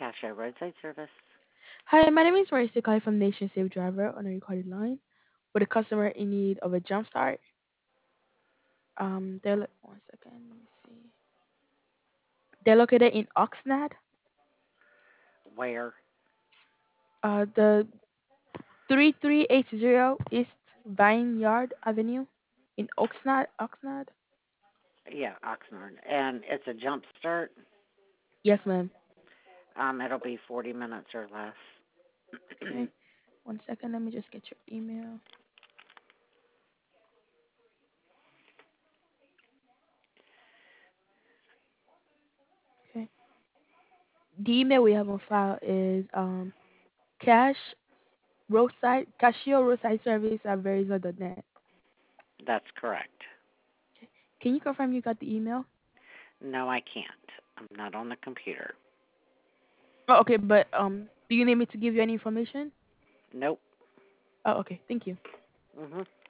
Cashier Roadside Service. Hi, my name is Marissa calling from Nation Safe Driver on a recorded line with a customer in need of a jump start. One second, let me see. They're located in Oxnard, Where? the 3380 East Vineyard Avenue in Oxnard. Yeah, Oxnard. And it's a jump start. Yes, ma'am. It'll be 40 minutes or less. Okay, one second, let me just get your email. Okay, the email we have on file is cash cashier roadside service at verizon.net. That's correct. Okay. Can you confirm you got the email? No, I can't. I'm not on the computer. Oh, okay, but do you need me to give you any information? Nope. Oh, okay. Thank you. Mhm.